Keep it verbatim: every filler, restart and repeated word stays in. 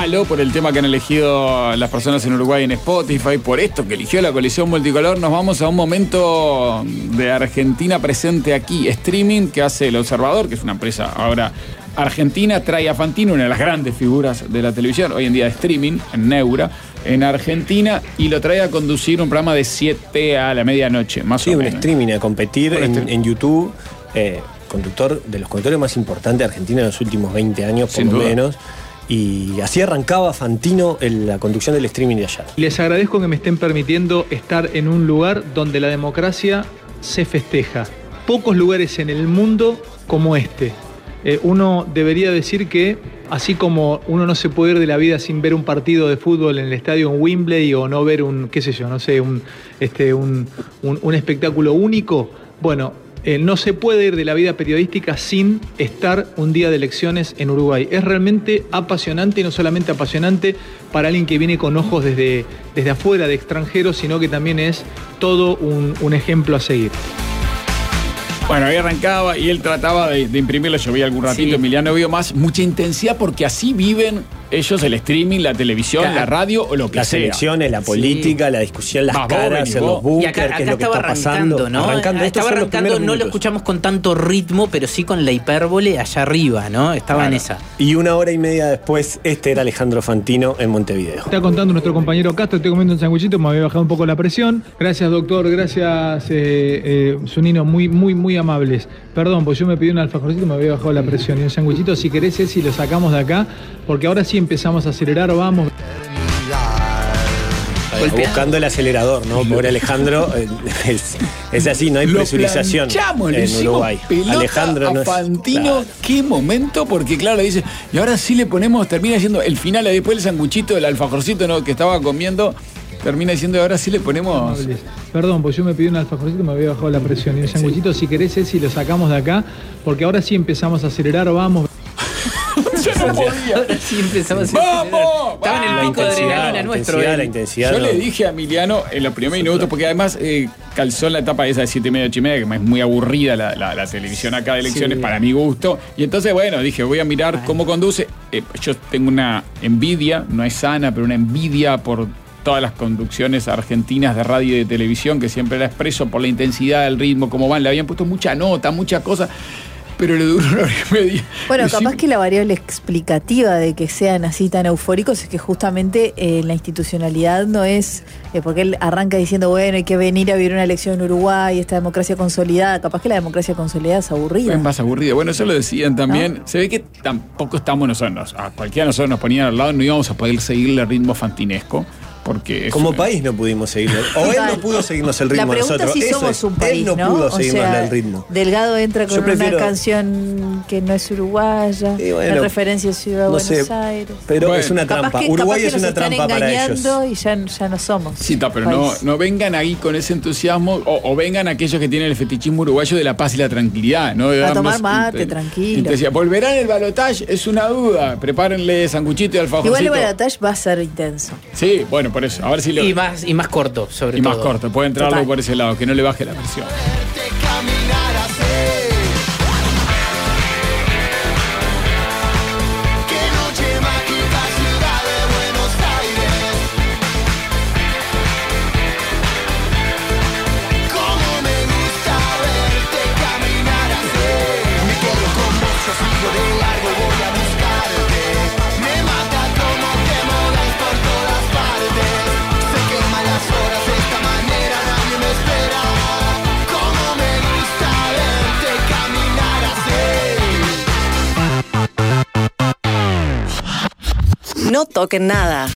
malo por el tema que han elegido las personas en Uruguay en Spotify, por esto que eligió la coalición multicolor, nos vamos a un momento de Argentina presente aquí. Streaming que hace El Observador, que es una empresa ahora argentina, trae a Fantino, una de las grandes figuras de la televisión, hoy en día de streaming, en Neura, en Argentina, y lo trae a conducir un programa de siete a la medianoche, más sí, o un menos. streaming, a competir en, este... en YouTube, eh, conductor de los conductores más importantes de Argentina en los últimos veinte años, por Sin lo duda. menos. Y así arrancaba Fantino en la conducción del streaming de allá. Les agradezco que me estén permitiendo estar en un lugar donde la democracia se festeja. Pocos lugares en el mundo como este. Eh, uno debería decir que, así como uno no se puede ir de la vida sin ver un partido de fútbol en el estadio en Wembley o no ver un, qué sé yo, no sé, un, este, un, un, un espectáculo único, bueno, eh, no se puede ir de la vida periodística sin estar un día de elecciones en Uruguay. Es realmente apasionante, y no solamente apasionante para alguien que viene con ojos desde, desde afuera, de extranjeros, sino que también es todo un, un ejemplo a seguir. Bueno, ahí arrancaba y él trataba de, de imprimirlo. Yo vi algún ratito, sí. Emiliano vio más. Mucha intensidad porque así viven ellos el streaming, la televisión, claro, la radio o lo que las sea. Las elecciones, la política, sí, la discusión, las Más caras, vos, en los búnkers, acá, acá qué es lo que estaba está arrancando, pasando. ¿no? Arrancando, estaba arrancando, no lo escuchamos con tanto ritmo, pero sí con la hipérbole allá arriba, ¿no? Estaba claro. en esa. Y una hora y media después, este era Alejandro Fantino en Montevideo. Está contando nuestro compañero Castro, estoy comiendo un sanguichito, me había bajado un poco la presión. Gracias, doctor, gracias, eh, eh, Zunino, muy, muy, muy amables. Perdón, pues yo me pedí un alfajorcito y me había bajado la presión. Y un sanguichito, si querés, si lo sacamos de acá, porque ahora sí empezamos a acelerar, vamos. Buscando el acelerador, ¿no? Pobre Alejandro, es, es así, no hay lo presurización en Uruguay. Alejandro no es, Fantino, claro. Qué momento, porque claro, le dice, y ahora sí le ponemos, termina diciendo el final, después el sanguchito, el alfajorcito, ¿no?, que estaba comiendo. Termina diciendo, ahora sí le ponemos... Perdón, pues yo me pedí un alfajorcito y me había bajado la presión. Y un sanguichito, sí, si querés, si lo sacamos de acá, porque ahora sí empezamos a acelerar, vamos. Yo no podía. Ahora sí empezamos a acelerar. ¡Vamos! Estaba en el pico de adrenalina nuestro. La intensidad, la intensidad, yo no. le dije a Emiliano en los primeros minutos, porque además eh, calzó en la etapa esa de siete y media, ocho y media, que es muy aburrida la, la, la televisión acá de elecciones, sí, para mi gusto. Y entonces, bueno, dije, voy a mirar Ay. cómo conduce. Eh, yo tengo una envidia, no es sana, pero una envidia por todas las conducciones argentinas de radio y de televisión, que siempre la expreso por la intensidad, el ritmo, cómo van. Le habían puesto mucha nota, muchas cosas, pero le duró una hora y media. Bueno, Decime. capaz que la variable explicativa de que sean así tan eufóricos es que justamente eh, la institucionalidad no es, eh, porque él arranca diciendo, bueno, hay que venir a vivir una elección en Uruguay, esta democracia consolidada. Capaz que la democracia consolidada es aburrida. Es más aburrida. Bueno, eso lo decían también. ¿No? Se ve que tampoco estamos nosotros, a cualquiera de nosotros nos ponían al lado, no íbamos a poder seguirle el ritmo fantinesco. Porque como una... país no pudimos seguirlo. O él no pudo seguirnos el ritmo. La pregunta nosotros. si Eso somos es. un país, él no, ¿no? pudo o seguirnos sea, el ritmo. Delgado entra con prefiero... una canción que no es uruguaya, bueno, en referencia a Ciudad de no Buenos sé, Aires. Pero bueno, es una trampa. Que, Uruguay es una trampa para ellos. Y ya, ya no somos. Sí, está, pero no, no vengan ahí con ese entusiasmo, o, o vengan aquellos que tienen el fetichismo uruguayo de la paz y la tranquilidad, ¿no? De a tomar mate, inter, tranquilo. Intensidad. ¿Volverán el balotaje? Es una duda. Prepárenle sanguchito y alfajorcito. Igual el balotaje va a ser intenso. Sí, bueno, por eso. A ver si lo... Y más, y más corto. Sobre y todo. más corto, puede entrar algo por ese lado, que no le baje la presión. No toquen nada.